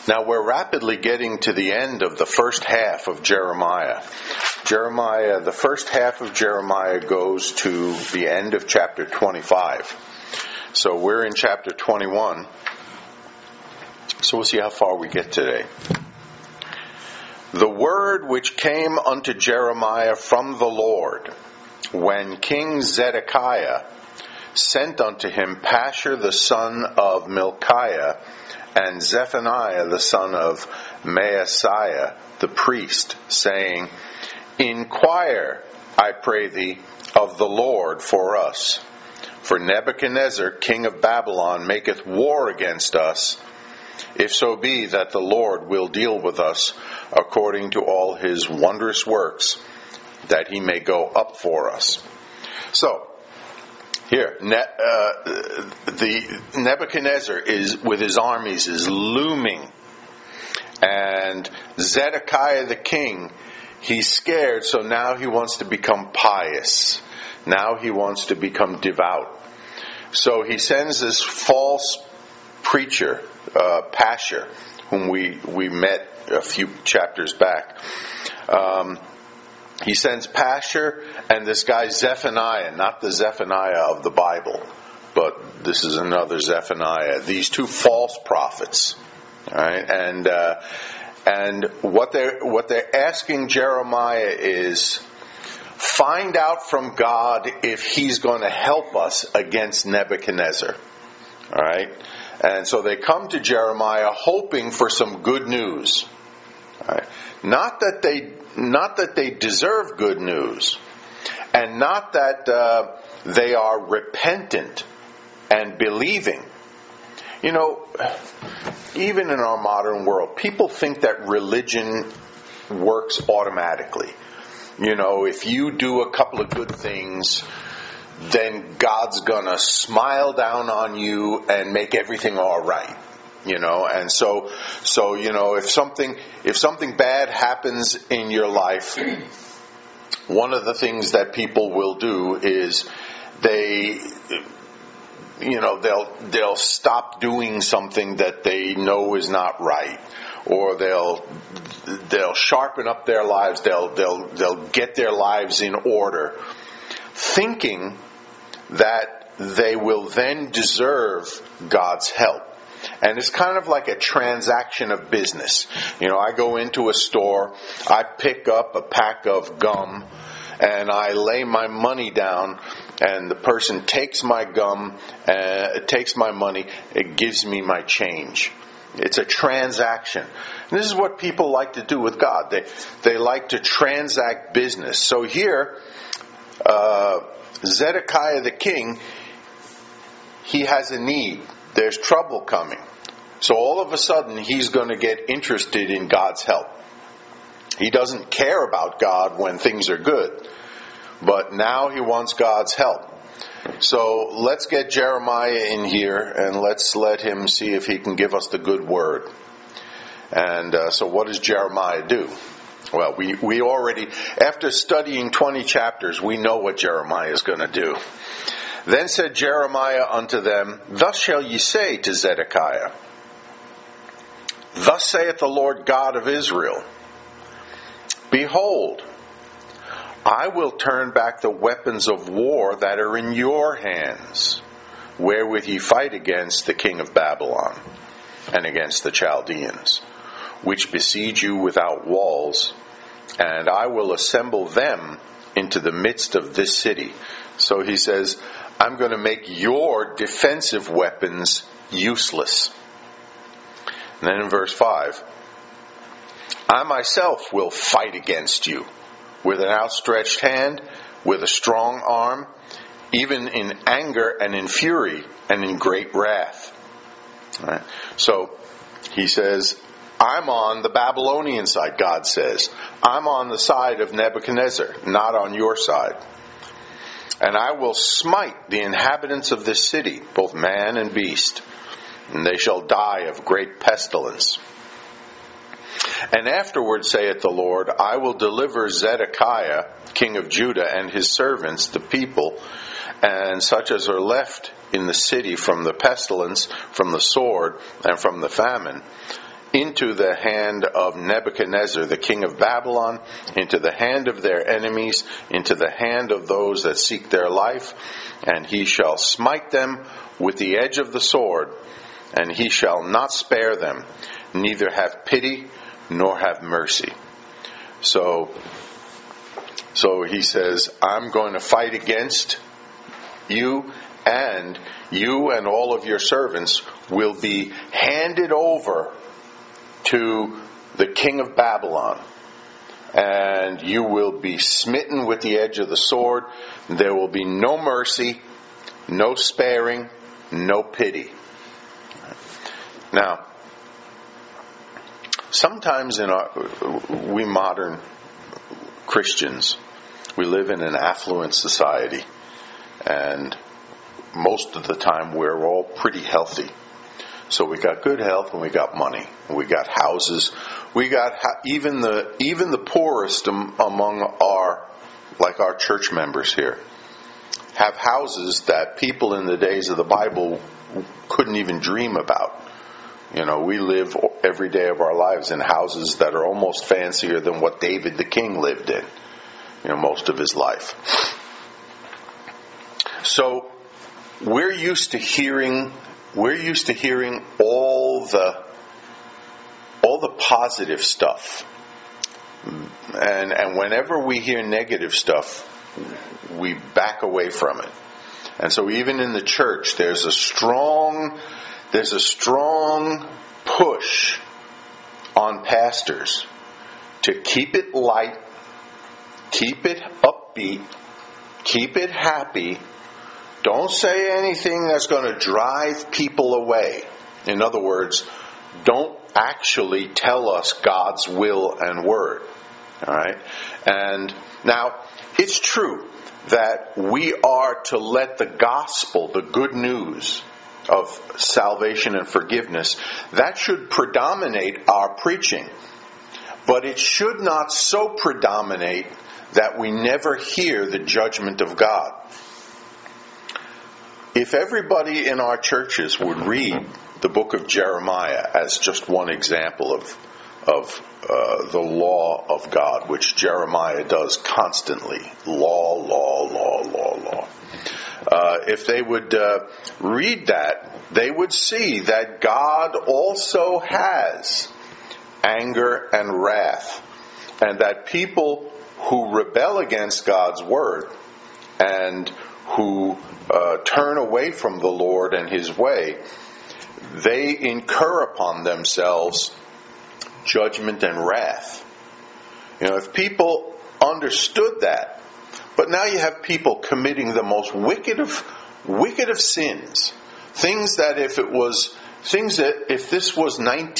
Now we're rapidly getting to the end of the first half of Jeremiah. The first half of Jeremiah goes to the end of chapter 25. So we're in chapter 21. So we'll see how far we get today. The word which came unto Jeremiah from the Lord, when King Zedekiah sent unto him Pashur the son of Milchiah, and Zephaniah the son of Maaseiah the priest, saying, Inquire, I pray thee, of the Lord for us. For Nebuchadnezzar king of Babylon maketh war against us, if so be that the Lord will deal with us according to all his wondrous works, that he may go up for us. So, here, the Nebuchadnezzar is with his armies is looming, and Zedekiah the king, he's scared, so now he wants to become pious. Now he wants to become devout. So he sends this false preacher, Pashur, whom we met a few chapters back. He sends Pashur and this guy Zephaniah, not the Zephaniah of the Bible, but this is another Zephaniah. These two false prophets, all right? And what they're asking Jeremiah is, find out from God if He's going to help us against Nebuchadnezzar, all right? And so they come to Jeremiah hoping for some good news, all right? Not that they deserve good news, and not that they are repentant and believing. You know, even in our modern world, people think that religion works automatically. You know, if you do a couple of good things, then God's gonna smile down on you and make everything all right. You know, and so you know, if something bad happens in your life, one of the things that people will do is they'll stop doing something that they know is not right, or they'll sharpen up their lives, they'll get their lives in order, thinking that they will then deserve God's help. And it's kind of like a transaction of business. You know, I go into a store, I pick up a pack of gum, and I lay my money down, and the person takes my gum, takes my money, it gives me my change. It's a transaction. And this is what people like to do with God. They like to transact business. So here, Zedekiah the king, he has a need. There's trouble coming. So all of a sudden, he's going to get interested in God's help. He doesn't care about God when things are good, but now he wants God's help. So let's get Jeremiah in here, and let's let him see if he can give us the good word. And so what does Jeremiah do? Well, we already, after studying 20 chapters, we know what Jeremiah is going to do. Then said Jeremiah unto them, Thus shall ye say to Zedekiah, Thus saith the Lord God of Israel, Behold, I will turn back the weapons of war that are in your hands, wherewith ye fight against the king of Babylon, and against the Chaldeans, which besiege you without walls, and I will assemble them into the midst of this city. So he says, I'm going to make your defensive weapons useless. And then in verse 5, I myself will fight against you with an outstretched hand, with a strong arm, even in anger and in fury and in great wrath. All right. So he says, I'm on the Babylonian side, God says. I'm on the side of Nebuchadnezzar, not on your side. And I will smite the inhabitants of this city, both man and beast, and they shall die of great pestilence. And afterward, saith the Lord, I will deliver Zedekiah, king of Judah, and his servants, the people, and such as are left in the city from the pestilence, from the sword, and from the famine, into the hand of Nebuchadnezzar, the king of Babylon, into the hand of their enemies, into the hand of those that seek their life, and he shall smite them with the edge of the sword, and he shall not spare them, neither have pity nor have mercy. So he says, I'm going to fight against you, and you and all of your servants will be handed over to the king of Babylon, and you will be smitten with the edge of the sword. There will be no mercy, no sparing, no pity. Now, sometimes we modern Christians, we live in an affluent society, and most of the time we're all pretty healthy. So we got good health and we got money. And we got houses. We got even the poorest among our church members here have houses that people in the days of the Bible couldn't even dream about. You know, we live every day of our lives in houses that are almost fancier than what David the king lived in, most of his life. So we're used to hearing all the positive stuff, and whenever we hear negative stuff, we back away from it. And so even in the church, there's a strong push on pastors to keep it light, keep it upbeat, keep it happy. Don't say anything that's going to drive people away. In other words, don't actually tell us God's will and word. All right? And now, it's true that we are to let the gospel, the good news of salvation and forgiveness, that should predominate our preaching. But it should not so predominate that we never hear the judgment of God. If everybody in our churches would read the book of Jeremiah as just one example of the law of God, which Jeremiah does constantly, law. If they would read that, they would see that God also has anger and wrath, and that people who rebel against God's word and who turn away from the Lord and His way, they incur upon themselves judgment and wrath. If people understood that, but now you have people committing the most wicked of sins, things that if this was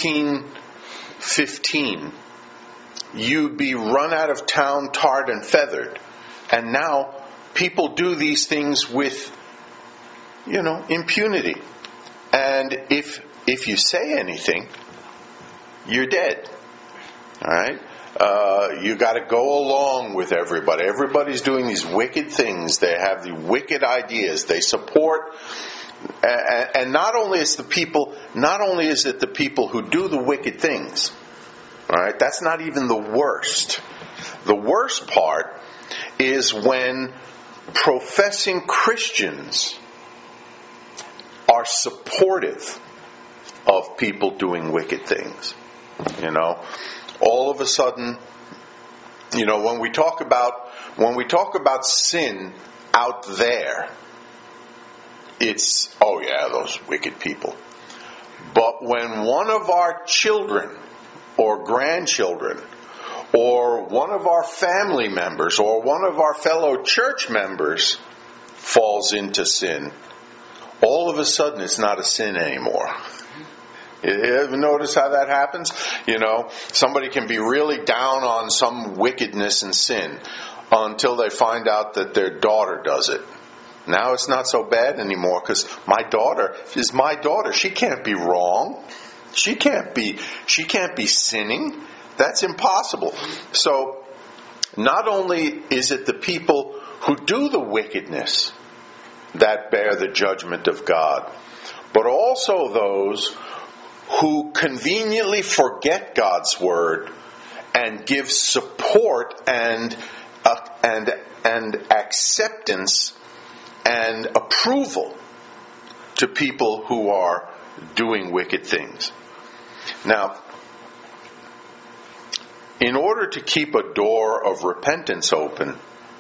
1915, you'd be run out of town, tarred and feathered, and now people do these things with, impunity. And if you say anything, you're dead. All right? You got to go along with everybody. Everybody's doing these wicked things. They have the wicked ideas. They support, and not only is it the people who do the wicked things. All right? That's not even the worst. The worst part is when professing Christians are supportive of people doing wicked things. All of a sudden, when we talk about sin out there, it's, oh yeah, those wicked people. But when one of our children or grandchildren or one of our family members or one of our fellow church members falls into sin, all of a sudden it's not a sin anymore. You ever notice how that happens? Somebody can be really down on some wickedness and sin until they find out that their daughter does it. Now it's not so bad anymore because my daughter is my daughter. She can't be wrong. She can't be sinning. That's impossible. So not only is it the people who do the wickedness that bear the judgment of God, but also those who conveniently forget God's word and give support and acceptance and approval to people who are doing wicked things. Now, in order to keep a door of repentance open,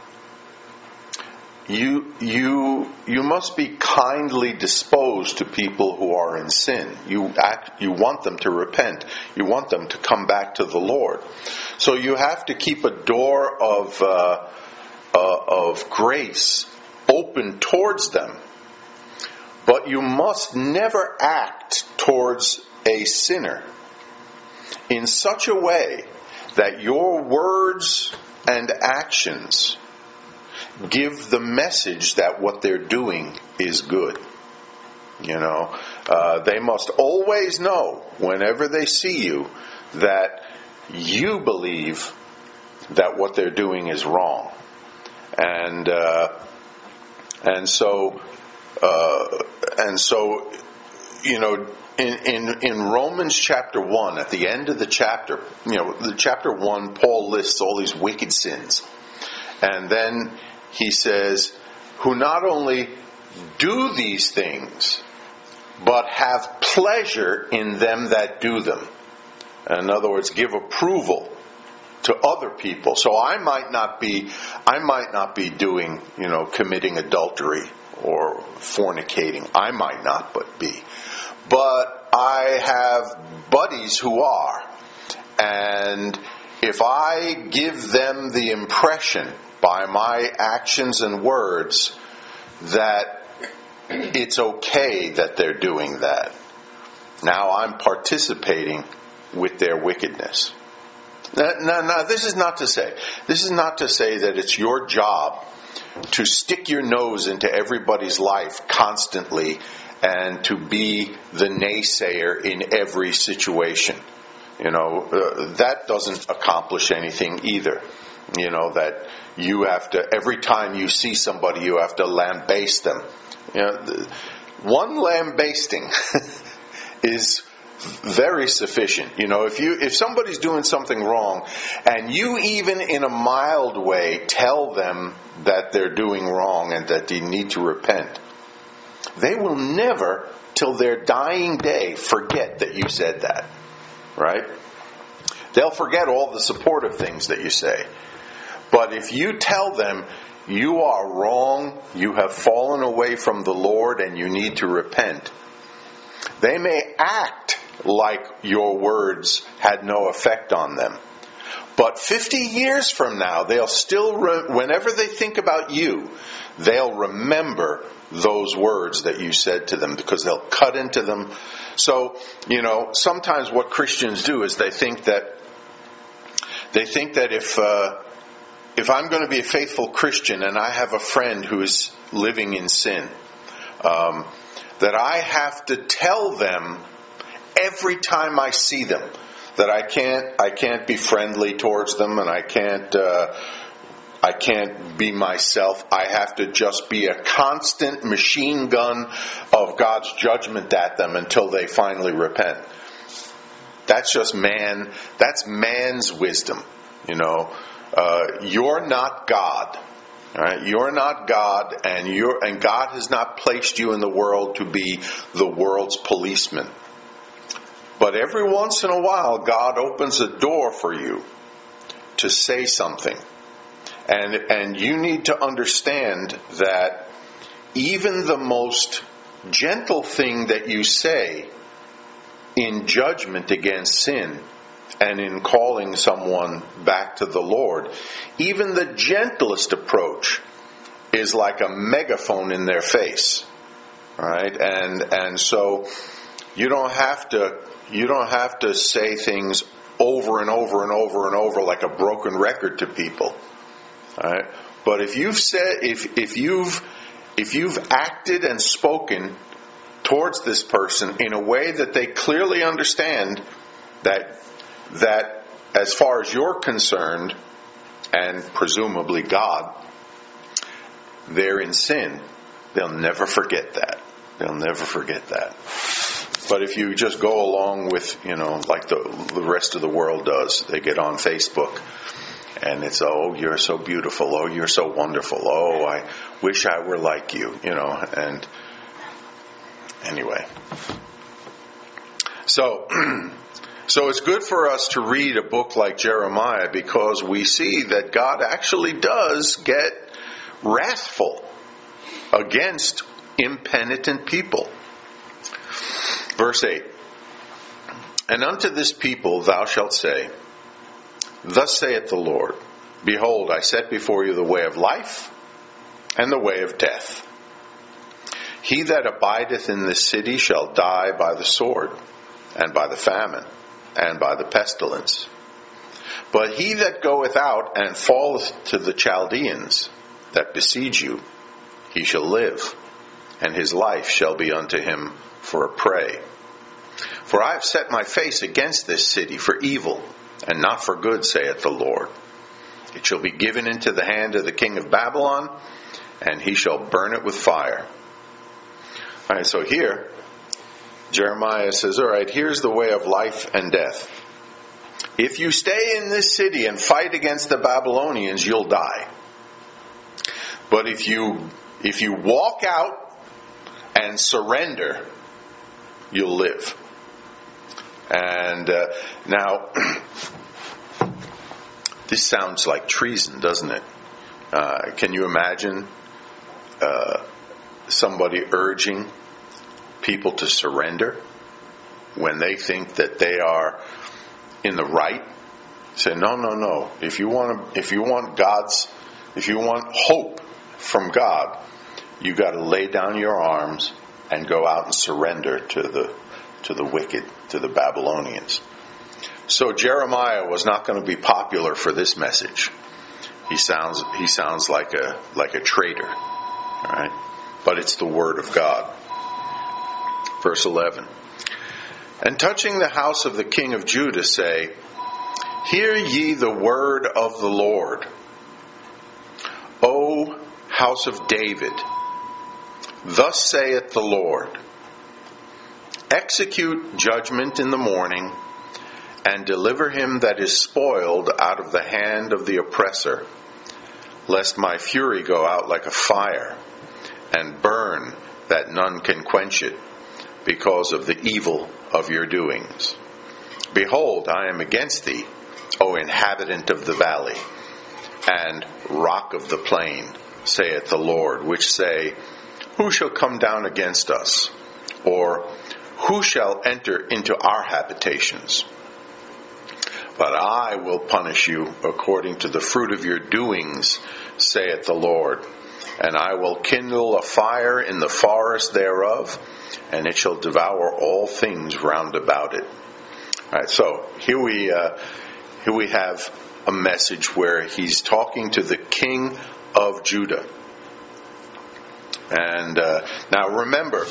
you must be kindly disposed to people who are in sin. You want them to repent. You want them to come back to the Lord. So you have to keep a door of grace open towards them. But you must never act towards a sinner in such a way that your words and actions give the message that what they're doing is good. They must always know, whenever they see you, that you believe that what they're doing is wrong. And so in Romans chapter 1, at the end of the chapter, the chapter 1, Paul lists all these wicked sins. And then he says, who not only do these things, but have pleasure in them that do them. In other words, give approval to other people. So I might not be doing, committing adultery or fornicating. I might not be. But I have buddies who are. And if I give them the impression by my actions and words that it's okay that they're doing that, now I'm participating with their wickedness. Now, this is not to say that it's your job to stick your nose into everybody's life constantly and to be the naysayer in every situation. That doesn't accomplish anything either. That you have to, every time you see somebody, you have to lambaste them. One lambasting is very sufficient. If somebody's doing something wrong and you even in a mild way tell them that they're doing wrong and that they need to repent, they will never, till their dying day, forget that you said that. Right? They'll forget all the supportive things that you say. But if you tell them you are wrong, you have fallen away from the Lord and you need to repent, they may act like your words had no effect on them. But 50 years from now, they'll still, whenever they think about you, they'll remember those words that you said to them because they'll cut into them. So, sometimes what Christians do is they think that if I'm going to be a faithful Christian and I have a friend who is living in sin, that I have to tell them every time I see them that I can't be friendly towards them and I can't be myself. I have to just be a constant machine gun of God's judgment at them until they finally repent. That's just man. That's man's wisdom. You're not God. All right? You're not God, and God has not placed you in the world to be the world's policeman. But every once in a while, God opens a door for you to say something. And you need to understand that even the most gentle thing that you say in judgment against sin and in calling someone back to the Lord, even the gentlest approach is like a megaphone in their face. All right? And so you don't have to say things over and over and over and over like a broken record to people. All right? But if you've acted and spoken towards this person in a way that they clearly understand that as far as you're concerned, and presumably God, they're in sin, they'll never forget that. They'll never forget that. But if you just go along with, like the rest of the world does, they get on Facebook and it's, oh, you're so beautiful. Oh, you're so wonderful. Oh, I wish I were like you, and anyway. So it's good for us to read a book like Jeremiah because we see that God actually does get wrathful against impenitent people. Verse 8, and unto this people thou shalt say, thus saith the Lord, behold, I set before you the way of life and the way of death. He that abideth in this city shall die by the sword, and by the famine, and by the pestilence. But he that goeth out and falleth to the Chaldeans that besiege you, he shall live, and his life shall be unto him for a prey. For I have set my face against this city for evil, and not for good, saith the Lord. It shall be given into the hand of the king of Babylon, and he shall burn it with fire. All right, so here, Jeremiah says, all right, here's the way of life and death. If you stay in this city and fight against the Babylonians, you'll die. But if you walk out and surrender, you'll live. And now, this sounds like treason, doesn't it? Can you imagine somebody urging people to surrender when they think that they are in the right? Say, no. If you want hope from God, you got to lay down your arms and go out and surrender to the wicked, to the Babylonians. So Jeremiah was not going to be popular for this message. He sounds like a traitor, all right? But it's the word of God. Verse 11. And touching the house of the king of Judah say, hear ye the word of the Lord, O house of David. Thus saith the Lord, execute judgment in the morning, and deliver him that is spoiled out of the hand of the oppressor, lest my fury go out like a fire, and burn that none can quench it, because of the evil of your doings. Behold, I am against thee, O inhabitant of the valley, and rock of the plain, saith the Lord, which say, who shall come down against us? Or who shall enter into our habitations? But I will punish you according to the fruit of your doings, saith the Lord. And I will kindle a fire in the forest thereof, and it shall devour all things round about it. All right, so here we have a message where he's talking to the king of Judah. And now remember,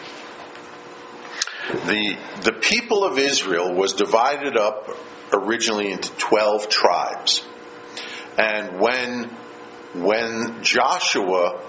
the people of Israel was divided up originally into 12 tribes. And when Joshua,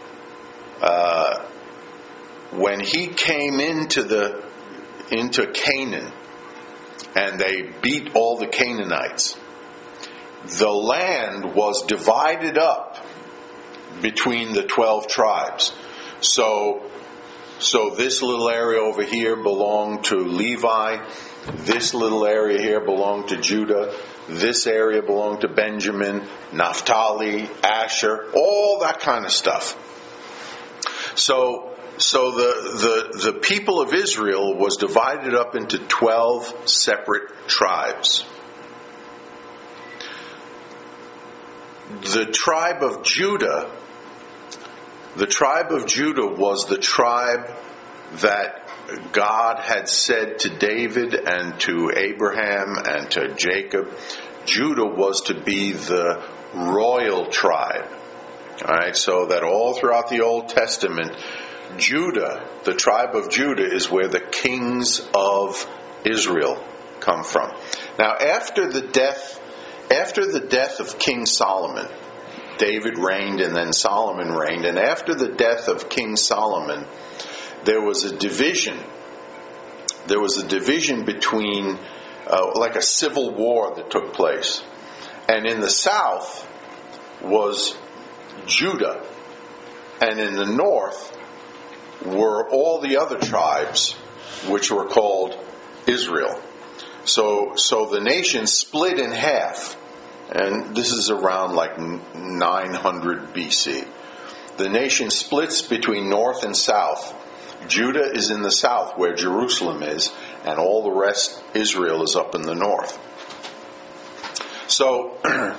when he came into Canaan, and they beat all the Canaanites, the land was divided up between the 12 tribes. So this little area over here belonged to Levi, this little area here belonged to Judah, this area belonged to Benjamin, Naphtali, Asher, all that kind of stuff. So the people of Israel was divided up into 12 separate tribes. The tribe of Judah was the tribe that God had said to David and to Abraham and to Jacob, Judah was to be the royal tribe. All right, so that all throughout the Old Testament, Judah, the tribe of Judah, is where the kings of Israel come from. Now, after the death of King Solomon, David reigned and then Solomon reigned, and after the death of King Solomon, there was a division there was a division between, like a civil war that took place. And in the south was Judah, and in the north were all the other tribes, which were called Israel. So the nation split in half, and this is around like 900 BC. The nation splits between north and south. Judah is in the south, where Jerusalem is, and all the rest, Israel, is up in the north. So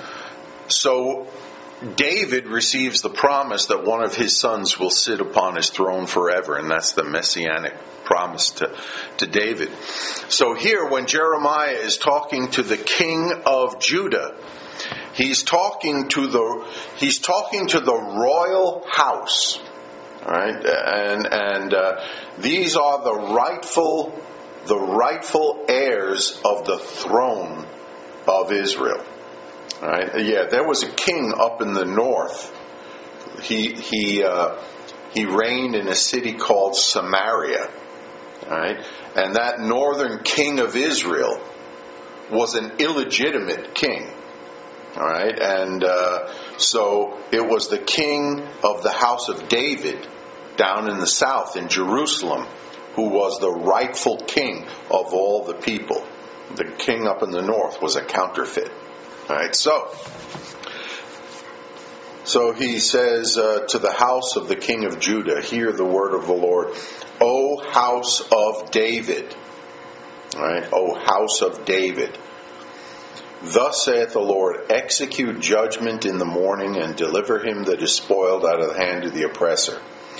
David receives the promise that one of his sons will sit upon his throne forever, and that's the messianic promise to David. So here, when Jeremiah is talking to the king of Judah, he's talking to the royal house, all right? And these are the rightful heirs of the throne of Israel. All right? Yeah, there was a king up in the north. He reigned in a city called Samaria. All right? And that northern king of Israel was an illegitimate king. All right? And so it was the king of the house of David down in the south in Jerusalem who was the rightful king of all the people. The king up in the north was a counterfeit. All right, so he says to the house of the king of Judah, hear the word of the Lord, O house of David. All right, O house of David. Thus saith the Lord, execute judgment in the morning and deliver him that is spoiled out of the hand of the oppressor.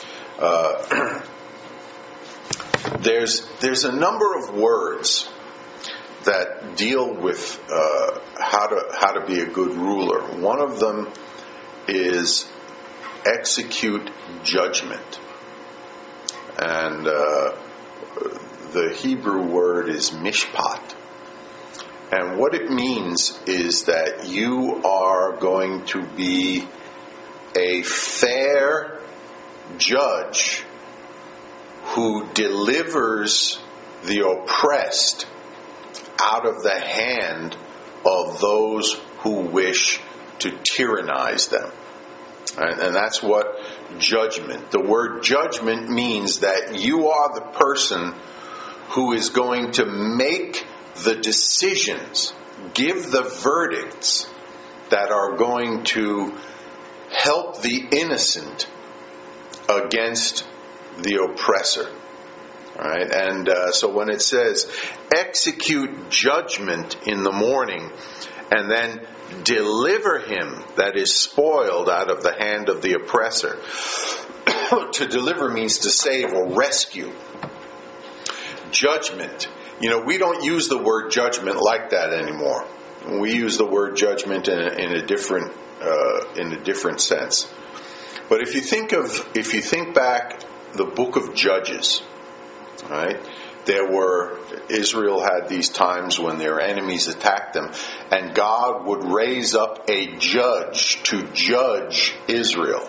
There's a number of words that deal with how to be a good ruler. One of them is execute judgment, and the Hebrew word is mishpat. And what it means is that you are going to be a fair judge who delivers the oppressed out of the hand of those who wish to tyrannize them. And that's what judgment. The word judgment means that you are the person who is going to make the decisions, give the verdicts that are going to help the innocent against the oppressor. All right, and so when it says execute judgment in the morning and then deliver him that is spoiled out of the hand of the oppressor. To deliver means to save or rescue. Judgment. We don't use the word judgment like that anymore. We use the word judgment in a different sense. But if you think back the book of Judges, right? Israel had these times when their enemies attacked them, and God would raise up a judge to judge Israel.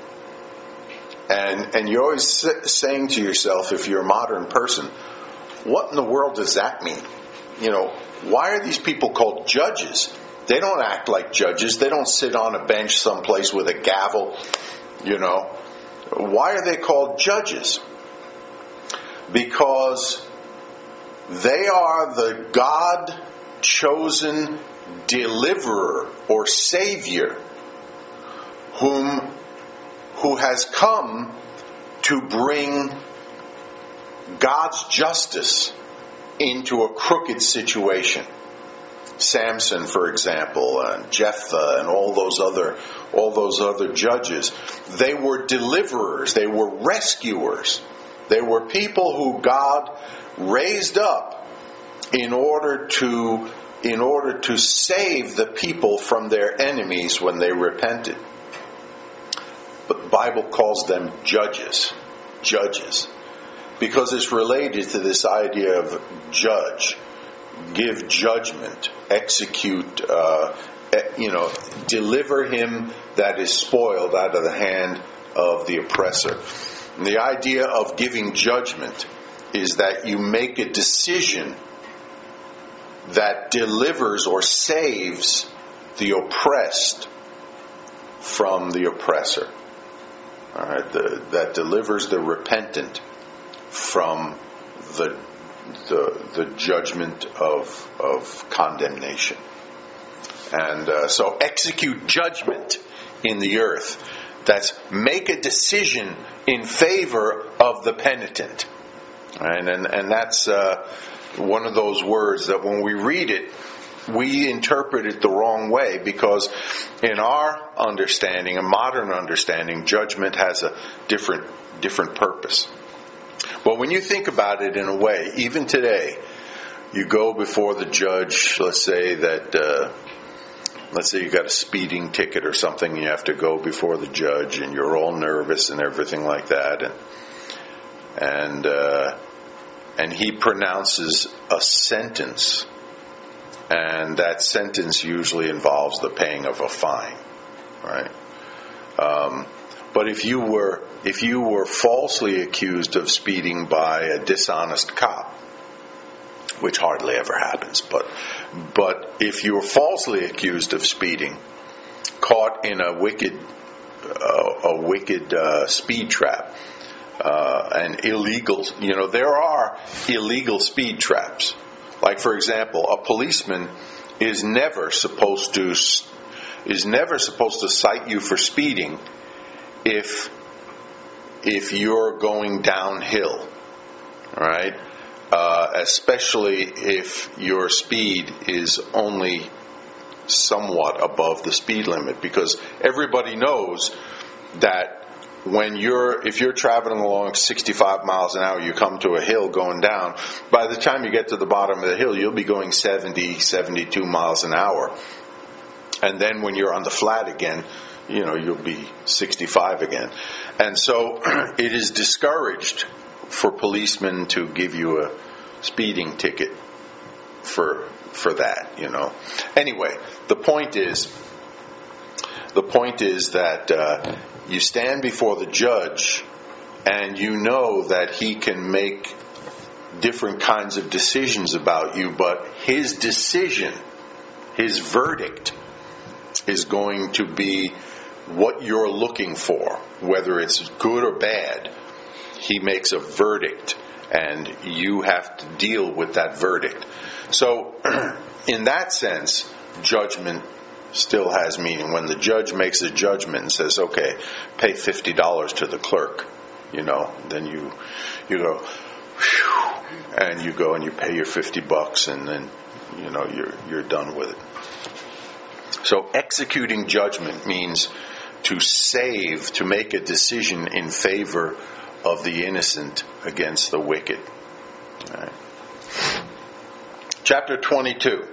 And you're always saying to yourself, if you're a modern person, what in the world does that mean? Why are these people called judges? They don't act like judges. They don't sit on a bench someplace with a gavel, Why are they called judges? Because they are the God-chosen deliverer or savior who has come to bring God's justice into a crooked situation. Samson, for example, and Jephthah, and all those other judges, they were deliverers, they were rescuers. They were people who God raised up in order to save the people from their enemies when they repented. But the Bible calls them judges, because it's related to this idea of judge, give judgment, execute, deliver him that is spoiled out of the hand of the oppressor. And the idea of giving judgment is that you make a decision that delivers or saves the oppressed from the oppressor. All right, that delivers the repentant from the judgment of condemnation. And so execute judgment in the earth. That's make a decision in favor of the penitent. And that's one of those words that when we read it, we interpret it the wrong way, because in our understanding, a modern understanding, judgment has a different purpose. But when you think about it in a way, even today, you go before the judge, let's say you got a speeding ticket or something, and you have to go before the judge, and you're all nervous and everything like that, and he pronounces a sentence, and that sentence usually involves the paying of a fine, right? But if you were falsely accused of speeding by a dishonest cop, which hardly ever happens, but if you were falsely accused of speeding, caught in a wicked speed trap, and illegal, there are illegal speed traps. Like, for example, a policeman is never supposed to cite you for speeding if you're going downhill, right? Especially if your speed is only somewhat above the speed limit, because everybody knows that if you're traveling along 65 miles an hour, you come to a hill going down, by the time you get to the bottom of the hill, you'll be going 70, 72 miles an hour. And then when you're on the flat again, you'll be 65 again. And so it is discouraged for policemen to give you a speeding ticket for that, Anyway, the point is that you stand before the judge, and you know that he can make different kinds of decisions about you, but his decision, his verdict, is going to be what you're looking for, whether it's good or bad. He makes a verdict, and you have to deal with that verdict. So, in that sense, judgment still has meaning. When the judge makes a judgment and says, okay, pay $50 to the clerk, then you go, whew, and you go and you pay your $50, and then, you're done with it. So executing judgment means to save, to make a decision in favor of the innocent against the wicked. All right. Chapter 22.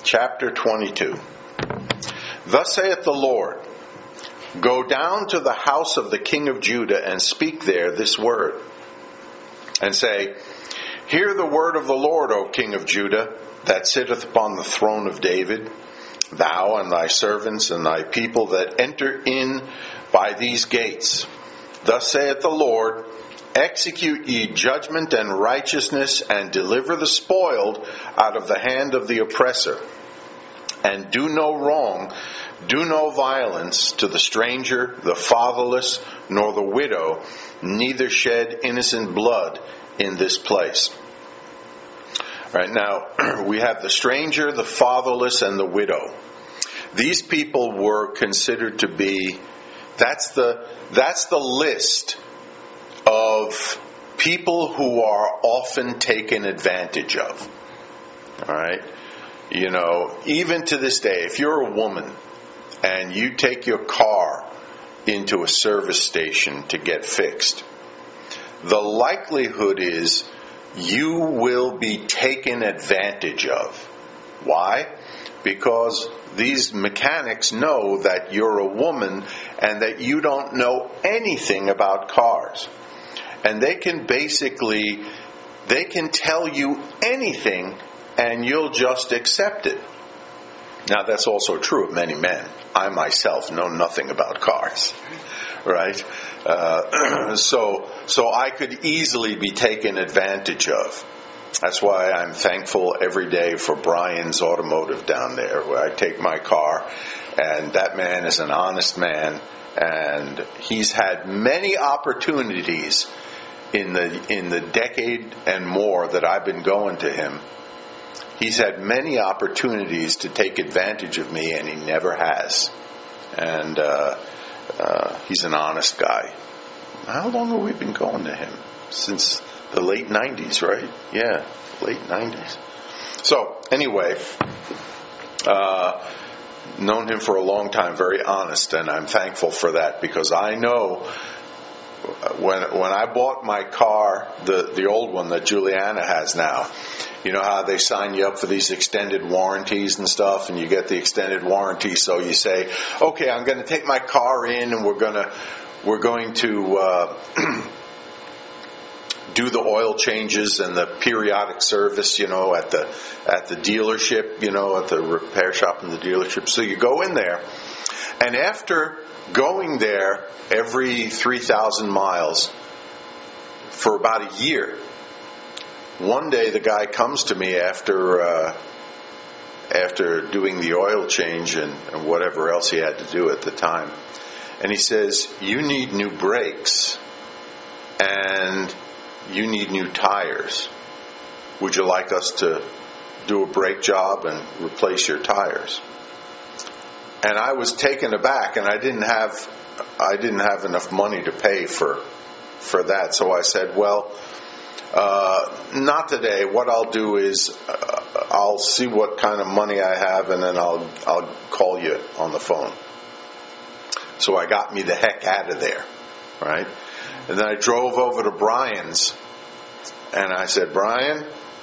Thus saith the Lord, go down to the house of the king of Judah and speak there this word, and say, hear the word of the Lord, O king of Judah, that sitteth upon the throne of David, thou and thy servants and thy people that enter in by these gates. Thus saith the Lord, execute ye judgment and righteousness, and deliver the spoiled out of the hand of the oppressor. And do no wrong, do no violence to the stranger, the fatherless, nor the widow, neither shed innocent blood in this place. Right now, we have the stranger, the fatherless, and the widow. These people were considered to be, that's the list of people who are often taken advantage of. All right? Even to this day, if you're a woman and you take your car into a service station to get fixed, the likelihood is you will be taken advantage of. Why? Because these mechanics know that you're a woman and that you don't know anything about cars. And they can tell you anything and you'll just accept it. Now, that's also true of many men. I myself know nothing about cars, right? So I could easily be taken advantage of. That's why I'm thankful every day for Brian's Automotive down there, where I take my car, and that man is an honest man, and he's had many opportunities in the decade and more that I've been going to him. He's had many opportunities to take advantage of me, and he never has. And he's an honest guy. How long have we been going to him? Since the late 90s, right? Yeah, late 90s. So, anyway, known him for a long time, very honest, and I'm thankful for that, because I know when I bought my car, the old one that Juliana has now, you know how they sign you up for these extended warranties and stuff, and you get the extended warranty, so you say, okay, I'm going to take my car in, and we're going to do the oil changes and the periodic service, at the dealership, at the repair shop in the dealership. So you go in there, and after going there every 3,000 miles for about a year, one day the guy comes to me after doing the oil change and whatever else he had to do at the time, and he says, you need new brakes and you need new tires. Would you like us to do a brake job and replace your tires? And I was taken aback, and I didn't have enough money to pay for that. So I said, well, not today. What I'll do is I'll see what kind of money I have, and then I'll call you on the phone. So I got me the heck out of there, right? And then I drove over to Brian's, and I said, Brian,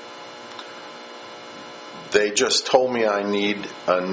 they just told me I need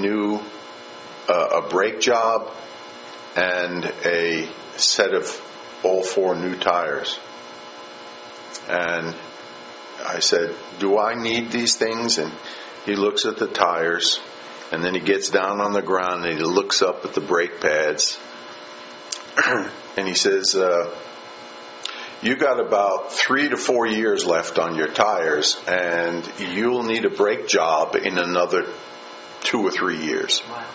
a brake job and a set of all 4 new tires. And I said, do I need these things? And he looks at the tires, and then he gets down on the ground and he looks up at the brake pads, and he says, you got about 3 to 4 years left on your tires, and you'll need a brake job in another 2 or 3 years. Wow.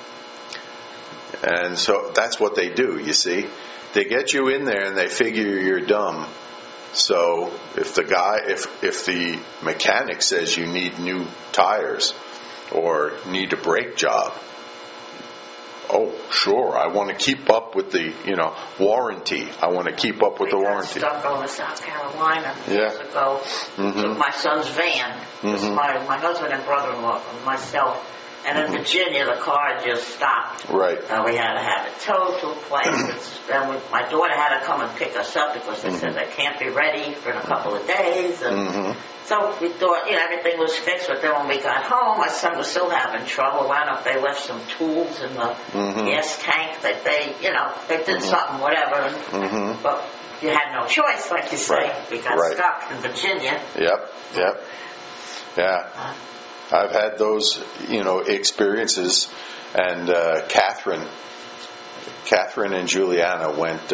And so that's what they do, you see. They get you in there and they figure you're dumb. So if the mechanic says you need new tires or need a brake job, oh, sure, I want to keep up with the, warranty. I want to keep up with the warranty. I got stuck going to South Carolina years Yeah. ago. Took my son's van. My husband and brother-in-law and myself. And in Virginia, the car just stopped. Right. We had to have it towed to a place. And my daughter had to come and pick us up because they said they can't be ready for a couple of days. And so we thought, everything was fixed. But then when we got home, my son was still having trouble. They left some tools in the gas tank that they did something, whatever. But you had no choice, like you say. Right. We got stuck in Virginia. Yep. Yeah. I've had those, experiences, and Catherine and Juliana went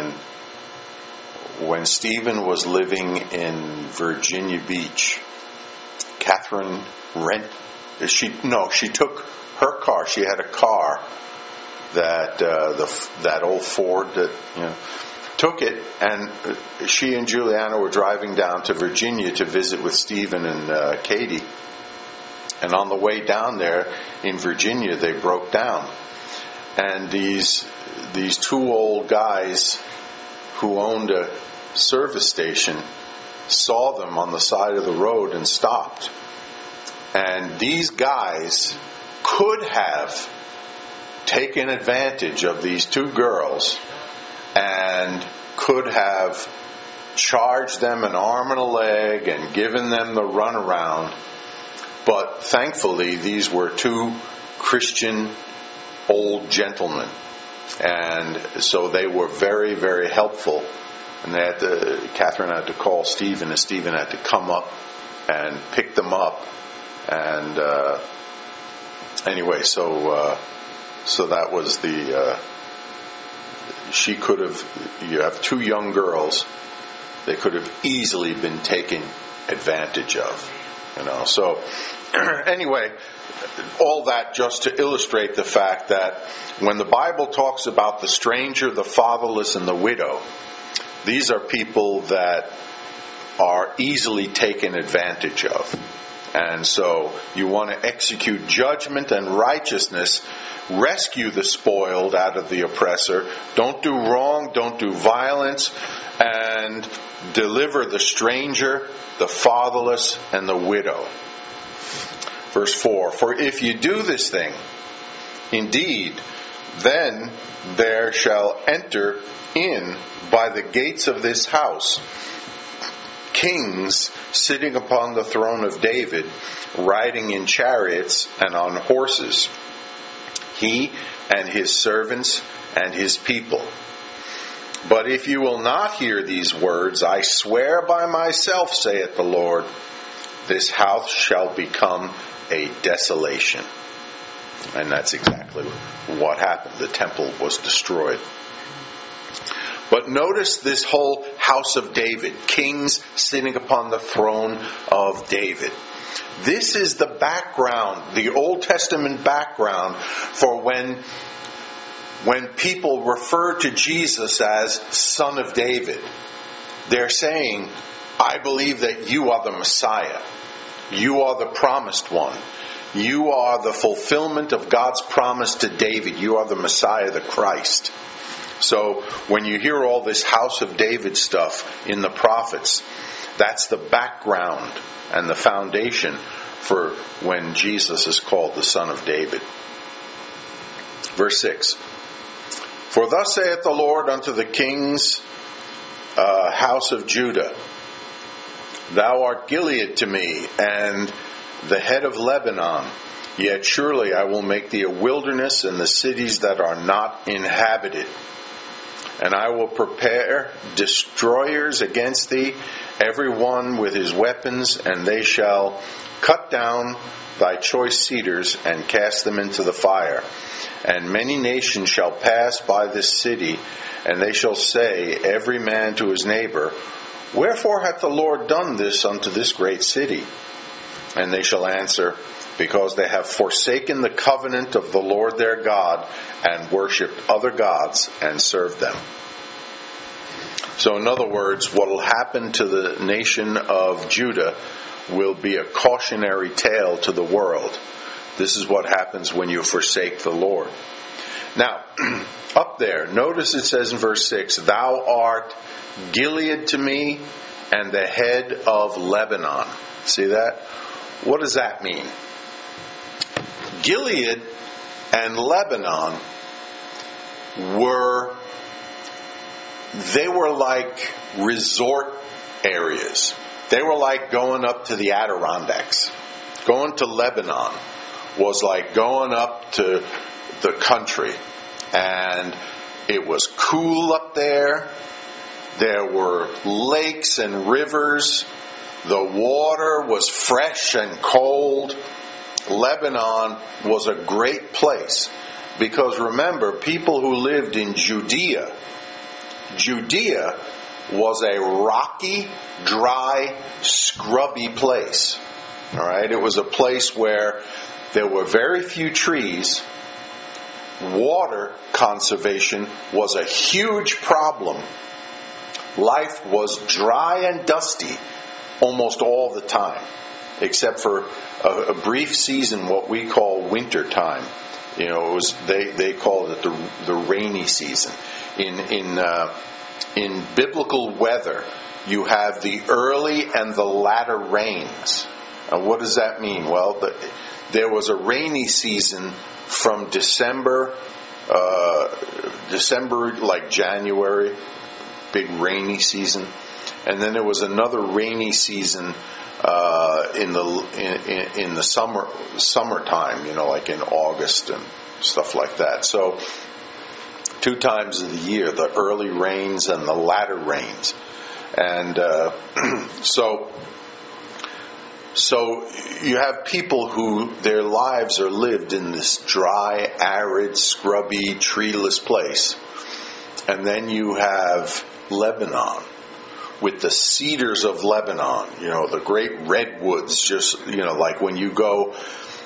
when Stephen was living in Virginia Beach. Catherine she took her car. She had a car that old Ford that took it, and she and Juliana were driving down to Virginia to visit with Stephen and Katie. And on the way down there in Virginia, they broke down. And these 2 old guys who owned a service station saw them on the side of the road and stopped. And these guys could have taken advantage of these 2 girls and could have charged them an arm and a leg and given them the runaround. But thankfully, these were 2 Christian old gentlemen, and so they were very, very helpful. And Catherine had to call Stephen, and Stephen had to come up and pick them up, and anyway, so that was the. She could have. You have two young girls. They could have easily been taken advantage of. So anyway, all that just to illustrate the fact that when the Bible talks about the stranger, the fatherless, and the widow, these are people that are easily taken advantage of. And so you want to execute judgment and righteousness, rescue the spoiled out of the oppressor, don't do wrong, don't do violence, and deliver the stranger, the fatherless, and the widow. Verse 4, for if you do this thing, indeed, then there shall enter in by the gates of this house kings sitting upon the throne of David, riding in chariots and on horses, he and his servants and his people. But if you will not hear these words, I swear by myself, saith the Lord, this house shall become a desolation. And that's exactly what happened. The temple was destroyed. But notice this whole house of David, kings sitting upon the throne of David. This is the background, the Old Testament background for when people refer to Jesus as Son of David. They're saying, I believe that you are the Messiah. You are the promised one. You are the fulfillment of God's promise to David. You are the Messiah, the Christ. So when you hear all this House of David stuff in the prophets, that's the background and the foundation for when Jesus is called the Son of David. Verse 6. For thus saith the Lord unto the king's house of Judah, Thou art Gilead to me, and the head of Lebanon. Yet surely I will make thee a wilderness, and the cities that are not inhabited. And I will prepare destroyers against thee, every one with his weapons, and they shall cut down thy choice cedars and cast them into the fire. And many nations shall pass by this city, and they shall say, every man to his neighbor, Wherefore hath the Lord done this unto this great city? And they shall answer, Because they have forsaken the covenant of the Lord their God, and worshipped other gods, and served them. So in other words, what will happen to the nation of Judah will be a cautionary tale to the world. This is what happens when you forsake the Lord. Now, up there, notice it says in verse 6, Thou art Gilead to me, and the head of Lebanon. See that? What does that mean? Gilead and Lebanon were like resort areas. They were like going up to the Adirondacks. Going to Lebanon was like going up to the country. And it was cool up there. There were lakes and rivers. The water was fresh and cold. Lebanon was a great place. Because remember, people who lived in Judea was a rocky, dry, scrubby place. All right? It was a place where there were very few trees. Water conservation was a huge problem. Life was dry and dusty almost all the time, except for a brief season, what we call winter time. You know, it was they called it the rainy season. In biblical weather, you have the early and the latter rains. And what does that mean? Well, there was a rainy season from December like January, big rainy season, and then there was another rainy season in the summertime, you know, like in August and stuff like that. So 2 times of the year, the early rains and the latter rains. And so So you have people who their lives are lived in this dry, arid, scrubby, treeless place. And then you have Lebanon with the cedars of Lebanon, the great redwoods, just, like when you go,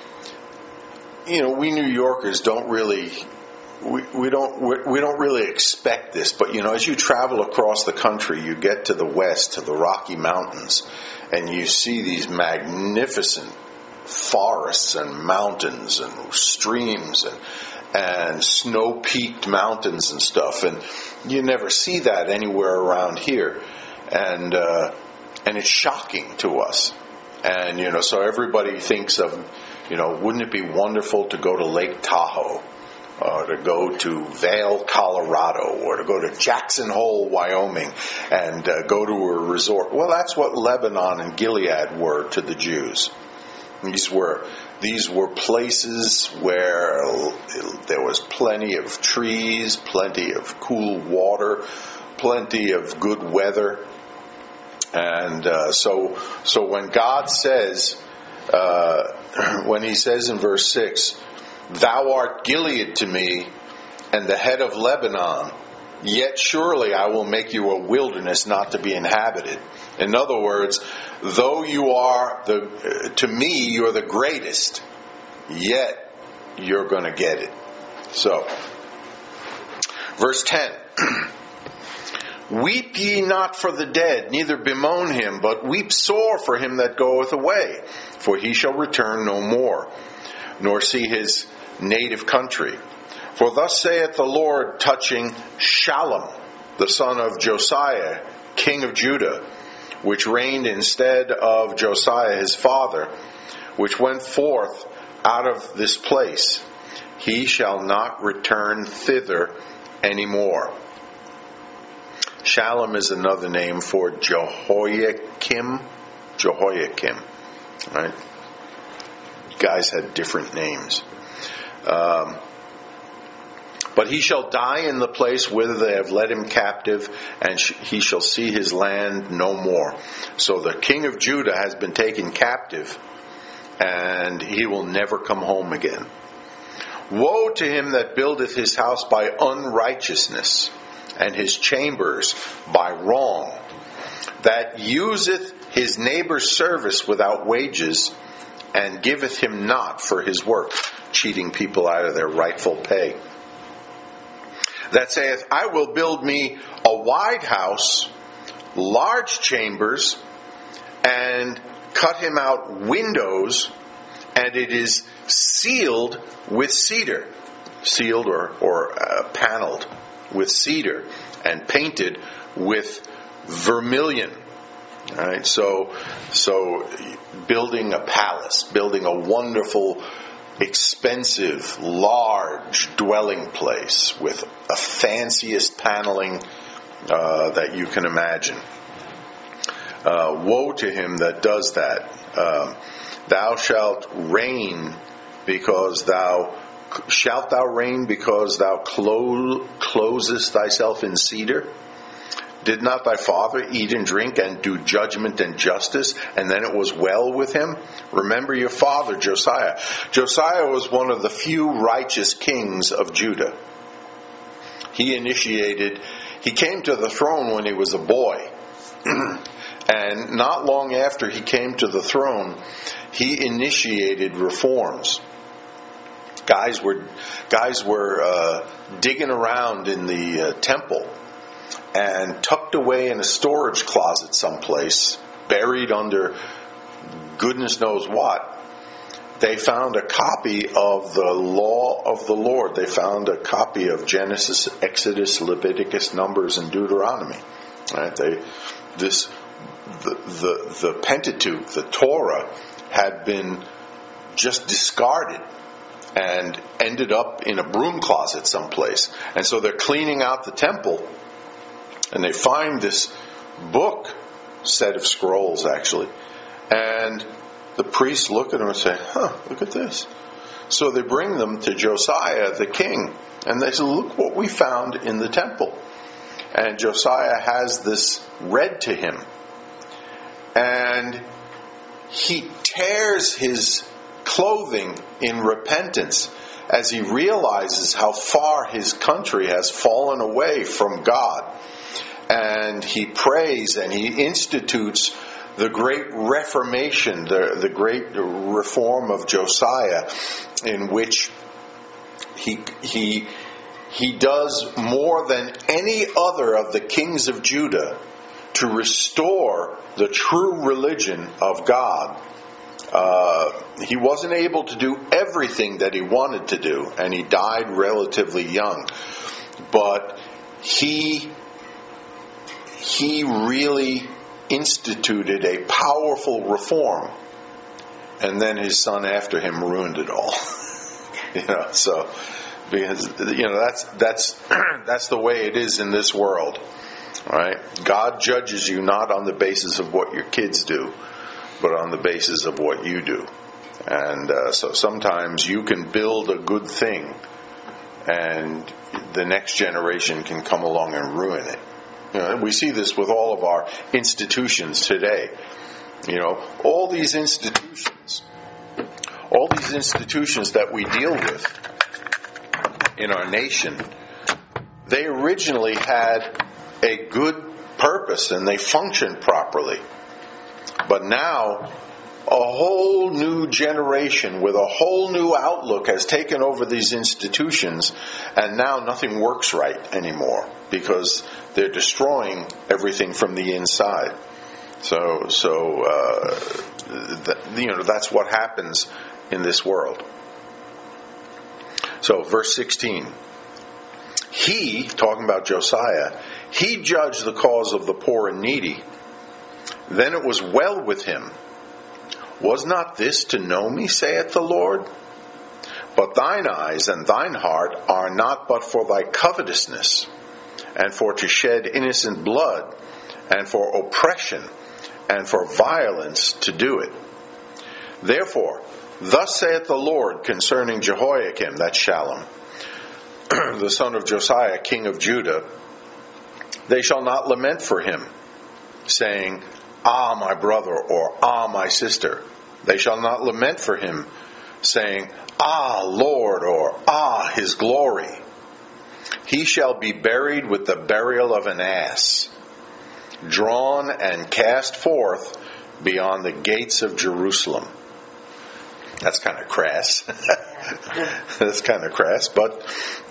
we New Yorkers don't really, we don't really expect this, but as you travel across the country, you get to the west, to the Rocky Mountains, and you see these magnificent forests and mountains and streams and snow-peaked mountains and stuff, and you never see that anywhere around here, and it's shocking to us, and so everybody thinks of, wouldn't it be wonderful to go to Lake Tahoe, or to go to Vail, Colorado, or to go to Jackson Hole, Wyoming, and go to a resort. Well, that's what Lebanon and Gilead were to the Jews. These were places where there was plenty of trees, plenty of cool water, plenty of good weather. And so when God says, when he says in verse 6, "Thou art Gilead to me, and the head of Lebanon, yet surely I will make you a wilderness not to be inhabited." In other words, though you are to me you're the greatest, yet you're going to get it. So, verse 10. "Weep ye not for the dead, neither bemoan him, but weep sore for him that goeth away, for he shall return no more, nor see his native country. For thus saith the Lord touching Shallum, the son of Josiah, king of Judah, which reigned instead of Josiah his father, which went forth out of this place. He shall not return thither any more." Shallum is another name for Jehoiakim. Right? Guys had different names. But he shall die in the place whither they have led him captive, and he shall see his land no more. So the king of Judah has been taken captive, and he will never come home again. "Woe to him that buildeth his house by unrighteousness, and his chambers by wrong, that useth his neighbor's service without wages, and giveth him not for his work," cheating people out of their rightful pay. "That saith, I will build me a wide house, large chambers, and cut him out windows, and it is sealed with cedar," sealed or paneled with cedar, and painted with vermilion. All right, so building a palace, building a wonderful, expensive, large dwelling place with a fanciest paneling that you can imagine. Woe to him that does that. "Thou shalt reign because shalt thou reign because thou closest thyself in cedar? Did not thy father eat and drink and do judgment and justice, and then it was well with him? Remember your father Josiah." Josiah was one of the few righteous kings of Judah. He came to the throne when he was a boy. And not long after he came to the throne, he initiated reforms. Guys were digging around in the temple, and tucked away in a storage closet someplace, buried under goodness knows what, they found a copy of the law of the Lord. They found a copy of Genesis, Exodus, Leviticus, Numbers, and Deuteronomy. Right? The Pentateuch, the Torah, had been just discarded and ended up in a broom closet someplace. And so they're cleaning out the temple, and they find this book, set of scrolls actually, and the priests look at them and say, look at this. So they bring them to Josiah the king, and they say, look what we found in the temple. And Josiah has this read to him, and he tears his clothing in repentance as he realizes how far his country has fallen away from God. And he prays and he institutes the great reformation, the great reform of Josiah, in which he does more than any other of the kings of Judah to restore the true religion of God. He wasn't able to do everything that he wanted to do, and he died relatively young. But he really instituted a powerful reform, and then his son after him ruined it all. So because that's the way it is in this world, right? God judges you not on the basis of what your kids do, but on the basis of what you do. And so sometimes you can build a good thing, and the next generation can come along and ruin it. We see this with all of our institutions today. All these institutions that we deal with in our nation, they originally had a good purpose and they functioned properly. But now, a whole new generation with a whole new outlook has taken over these institutions, and now nothing works right anymore because they're destroying everything from the inside. So that's what happens in this world. So, verse 16. He, talking about Josiah, he judged the cause of the poor and needy. Then it was well with him. Was not this to know me, saith the Lord? But thine eyes and thine heart are not but for thy covetousness, and for to shed innocent blood, and for oppression, and for violence to do it. Therefore, thus saith the Lord concerning Jehoiakim, that's Shallum, the son of Josiah, king of Judah, they shall not lament for him, saying, Ah, my brother, or Ah, my sister. They shall not lament for him, saying, Ah, Lord, or Ah, his glory. He shall be buried with the burial of an ass, drawn and cast forth beyond the gates of Jerusalem. That's kind of crass. That's kind of crass, but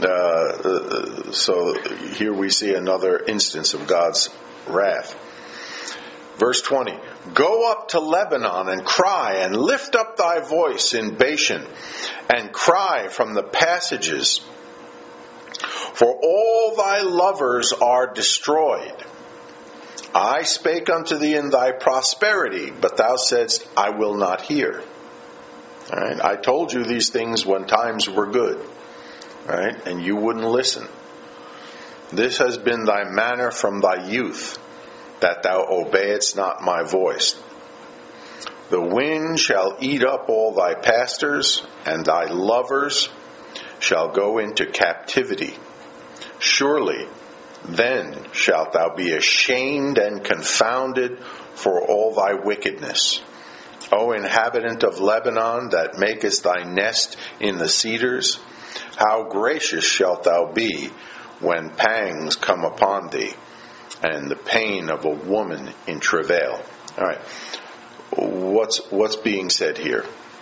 so here we see another instance of God's wrath. Verse 20, Go up to Lebanon and cry, and lift up thy voice in Bashan, and cry from the passages. For all thy lovers are destroyed. I spake unto thee in thy prosperity, but thou saidst, I will not hear. All right? I told you these things when times were good, right? And you wouldn't listen. This has been thy manner from thy youth, that thou obeyedst not my voice. The wind shall eat up all thy pastors, and thy lovers shall go into captivity. Surely then shalt thou be ashamed and confounded for all thy wickedness. O inhabitant of Lebanon, that makest thy nest in the cedars, how gracious shalt thou be when pangs come upon thee, and the pain of a woman in travail. All right, what's being said here?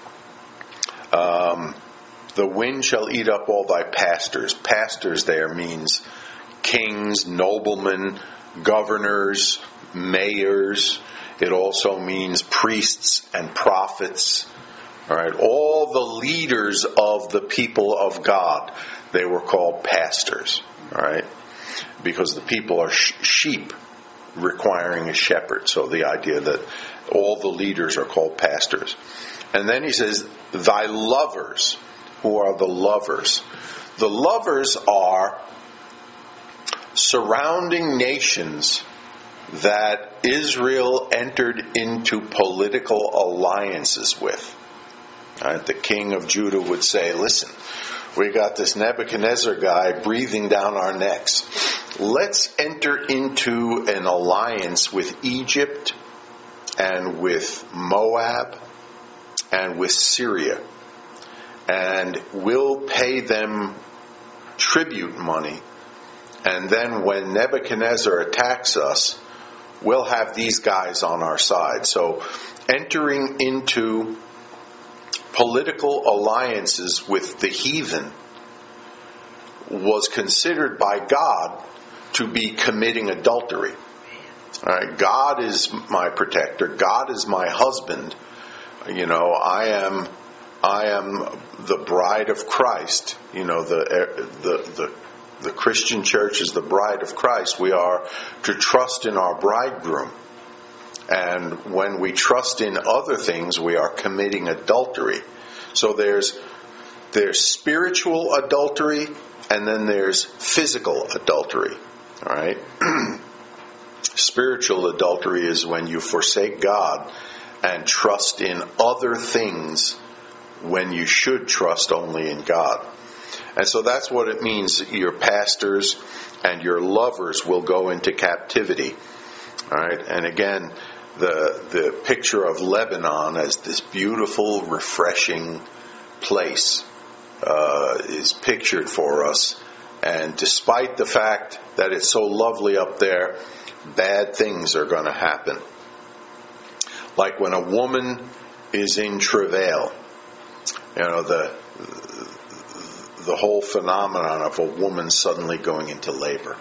The wind shall eat up all thy pastors. Pastors there means kings, noblemen, governors, mayors. It also means priests and prophets. All right, all the leaders of the people of God, they were called pastors. All right, because the people are sheep requiring a shepherd. So the idea that all the leaders are called pastors. And then he says, thy lovers. Who are the lovers? The lovers are surrounding nations that Israel entered into political alliances with. All right, the king of Judah would say, listen, we got this Nebuchadnezzar guy breathing down our necks. Let's enter into an alliance with Egypt and with Moab and with Syria, and we'll pay them tribute money, and then when Nebuchadnezzar attacks us, we'll have these guys on our side. So entering into political alliances with the heathen was considered by God to be committing adultery. All right, God is my protector. God is my husband. I am the bride of Christ. The Christian church is the bride of Christ. We are to trust in our bridegroom. And when we trust in other things, we are committing adultery. So there's spiritual adultery, and then there's physical adultery. All right? Spiritual adultery is when you forsake God and trust in other things when you should trust only in God. And so that's what it means. Your pastors and your lovers will go into captivity. All right? And again, the picture of Lebanon as this beautiful, refreshing place is pictured for us. And despite the fact that it's so lovely up there, bad things are going to happen. Like when a woman is in travail, the whole phenomenon of a woman suddenly going into labor.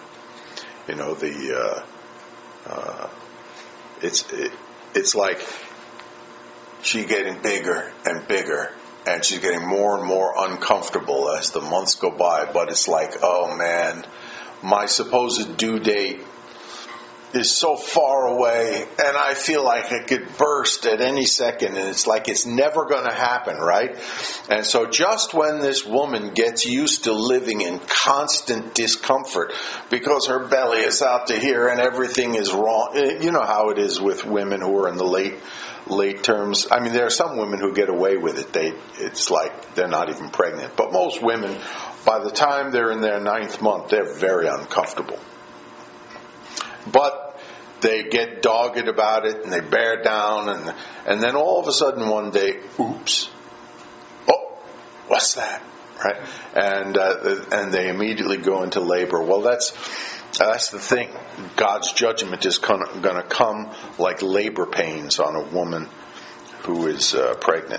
It's like she's getting bigger and bigger, and she's getting more and more uncomfortable as the months go by. But it's like, oh man, my supposed due date is so far away, and I feel like it could burst at any second, and it's like it's never going to happen, right? And so just when this woman gets used to living in constant discomfort because her belly is out to here and everything is wrong, you know how it is with women who are in the late terms. I mean, there are some women who get away with it. It's like they're not even pregnant. But most women, by the time they're in their 9th month, they're very uncomfortable. But they get dogged about it and they bear down, and then all of a sudden one day, oops, oh, what's that, right? And they immediately go into labor. Well, that's the thing. God's judgment is going to come like labor pains on a woman who is pregnant.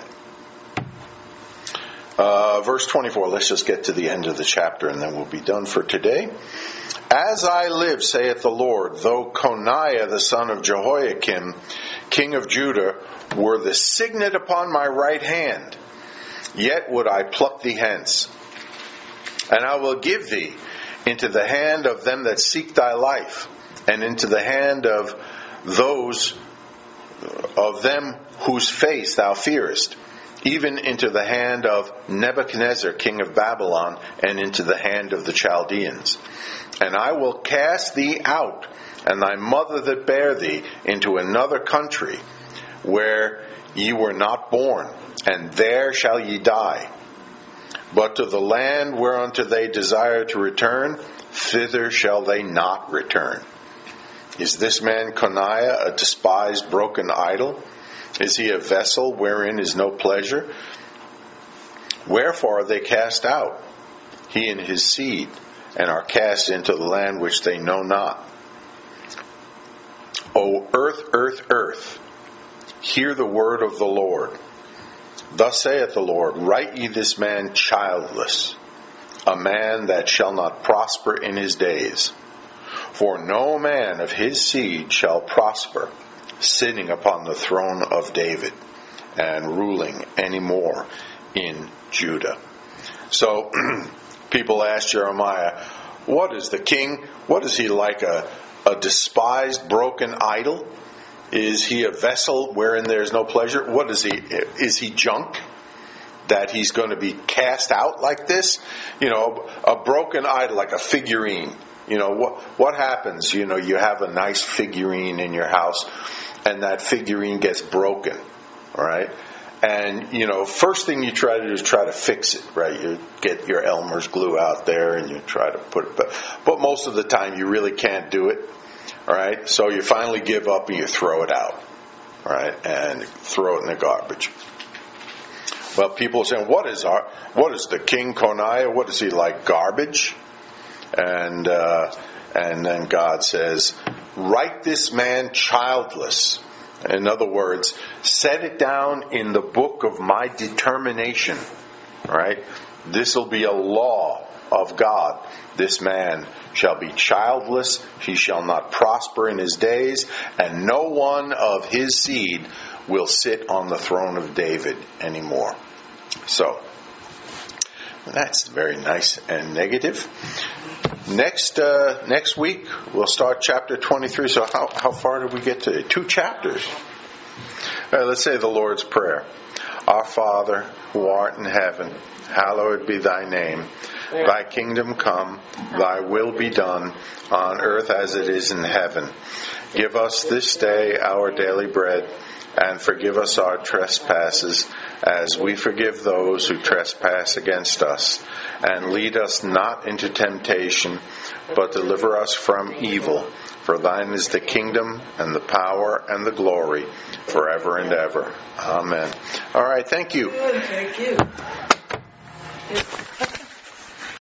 Verse 24, let's just get to the end of the chapter and then we'll be done for today. As I live, saith the Lord, though Coniah the son of Jehoiakim, king of Judah, were the signet upon my right hand, yet would I pluck thee hence. And I will give thee into the hand of them that seek thy life, and into the hand of those of them whose face thou fearest, even into the hand of Nebuchadnezzar, king of Babylon, and into the hand of the Chaldeans. And I will cast thee out, and thy mother that bare thee, into another country, where ye were not born, and there shall ye die. But to the land whereunto they desire to return, thither shall they not return. Is this man Coniah a despised broken idol? Is he a vessel wherein is no pleasure? Wherefore are they cast out, he and his seed, and are cast into the land which they know not? O earth, earth, earth, hear the word of the Lord. Thus saith the Lord, write ye this man childless, a man that shall not prosper in his days. For no man of his seed shall prosper, sitting upon the throne of David, and ruling any more in Judah. So, people ask Jeremiah, what is the king? What is he like, a despised, broken idol? Is he a vessel wherein there is no pleasure? What is he? Is he junk that he's going to be cast out like this? A broken idol, like a figurine. What happens? You have a nice figurine in your house, and that figurine gets broken, all right? And, first thing you try to do is try to fix it, right? You get your Elmer's glue out there and you try to put it, but most of the time you really can't do it, all right? So you finally give up and you throw it out. right, and throw it in the garbage. Well, people are saying, what is the King Coniah? What is he like, garbage? And then God says, write this man childless. In other words, set it down in the book of my determination. Right? This will be a law of God. This man shall be childless, he shall not prosper in his days, and no one of his seed will sit on the throne of David anymore. So, that's very nice and negative. Next week, we'll start chapter 23. So how far did we get today? 2 chapters. All right, let's say the Lord's Prayer. Our Father, who art in heaven, hallowed be thy name. Thy kingdom come, thy will be done, on earth as it is in heaven. Give us this day our daily bread, and forgive us our trespasses, as we forgive those who trespass against us. And lead us not into temptation, but deliver us from evil. For thine is the kingdom, and the power, and the glory, forever and ever. Amen. All right, thank you. Thank you.